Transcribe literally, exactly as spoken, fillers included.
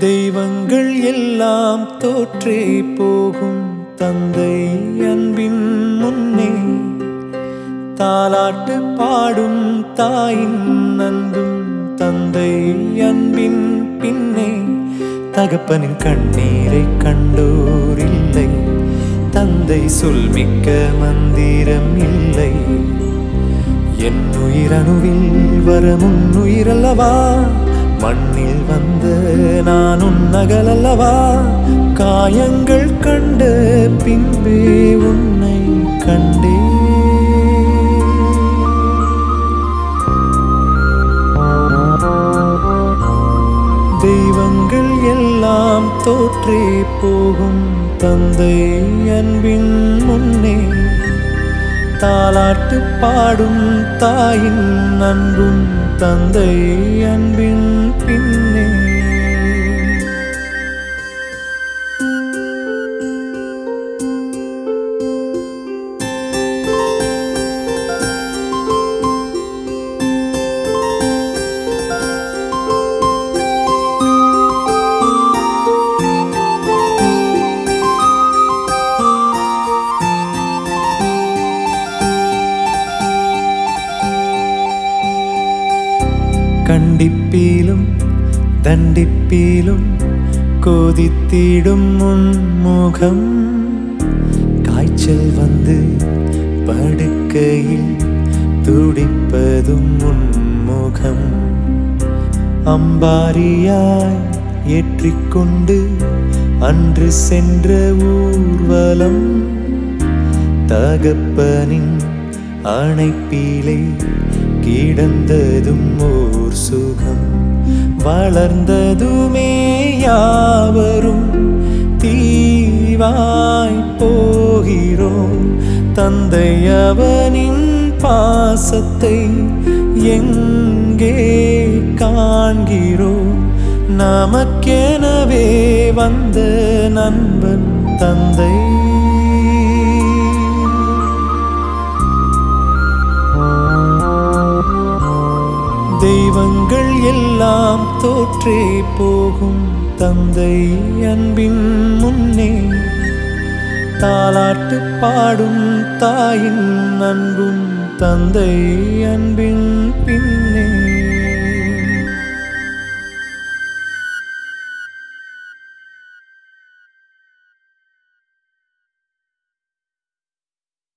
தெய்வங்கள் எல்லாம் தோற்றே போகும் தந்தை அன்பின் முன்னே தாலாட்டு பாடும் தாயின் அன்பும் தந்தை அன்பின் பின்னே தகப்பனின் கண்ணீரை கண்டோர் இல்லை தந்தை சொல்மிக்க மந்திரம் இல்லை என் உயிரணுவில் வரும் உயிரல்லவா மண்ணில் வந்த நான் உன்னகலல்லவா காயங்கள் கண்ட பின்பே உன்னை கண்டே தெய்வங்கள் எல்லாம் தோற்றே போகும் தந்தை அன்பின் முன்னே தாலாட்டு பாடும் தாயின் அன்பும் தந்தை அன்பின் பின்னே கண்டிப்பிலும் தண்டிப்பிலும் கொதித்திடும் முன்முகம் காய்ச்சல் வந்து படுக்கையில் துடிப்பதும் முன்முகம் அம்பாரியாய் ஏற்றிக்கொண்டு அன்று சென்ற ஊர்வலம் தகப்பனின் அணைப்பிலே கிடந்ததும் ஓர் சுகம் வளர்ந்ததுமே யாவரும் தீவாய் போகிறோம் தந்தை அவனின் பாசத்தை எங்கே காண்கிறோம் நமக்கெனவே வந்த நண்பன் தந்தை தெய்வங்கள் எல்லாம் தோற்றே போகும் தந்தை அன்பின் முன்னே தாலாட்டு பாடும் தாயின் அன்பும் தந்தை அன்பின் பின்னே